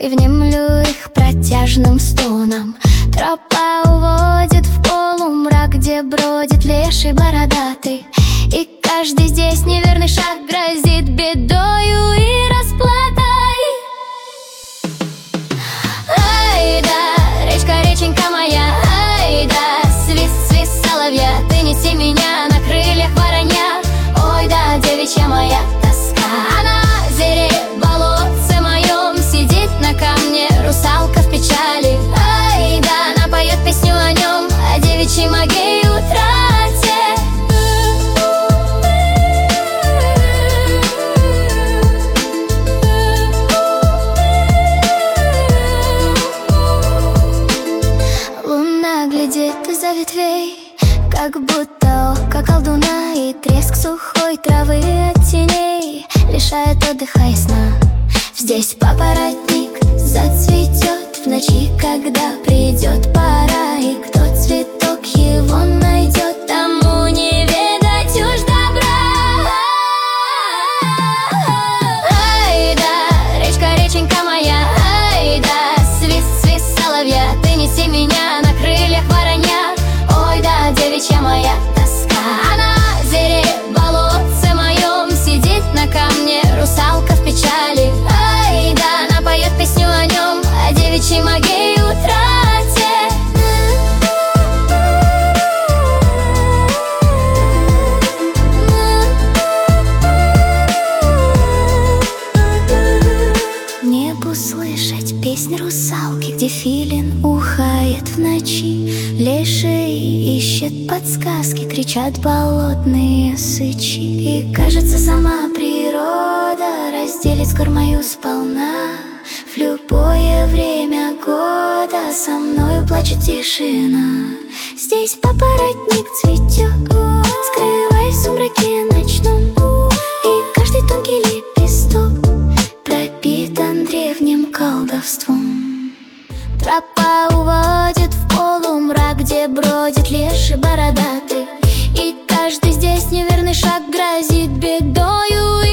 и внемлю их протяжным стонам. Тропа уводит в полумрак, где бродит леший бородатый, и каждый здесь неверный шаг грозит бедою и расплатой. Ай да, речка, реченька моя, ай да, свист, свист соловья, ты неси меня на крыльях воронья. Ой да, девичья моя тоска, а на озере болотце моем сидит на камне русалка в печали. Ай да, она поет песню о нем, о девичьей моей утрате. Луна глядит из-за ветвей, как будто око колдуна, и треск сухой травы от теней лишает отдыха и сна. Здесь папоротник зацветет в ночи, когда придет пора, и кто цветок его найдет, тому не видать уж добра. Ай да, речка, реченька моя, ай да, свист, свист соловья, ты неси меня на крыльях воронья. Ой да, девичья моя тоска, а на озере болотце моем сидит на камне русалка в печали. Ай да, она поет песню о нем, о девичьей моей утрате. Небу слышать песнь русалки, где филин ухает в ночи. Леший ищет подсказки, кричат болотные сычи. И кажется, сама природа разделит скоро мою сполна. В любое время года со мною плачет тишина. Здесь папоротник цветет, скрываясь в сумраке ночном, и каждый тонкий лепесток пропитан древним колдовством. Тропа уводит в полумрак, где бродит леший бородатый, и каждый здесь неверный шаг грозит бедою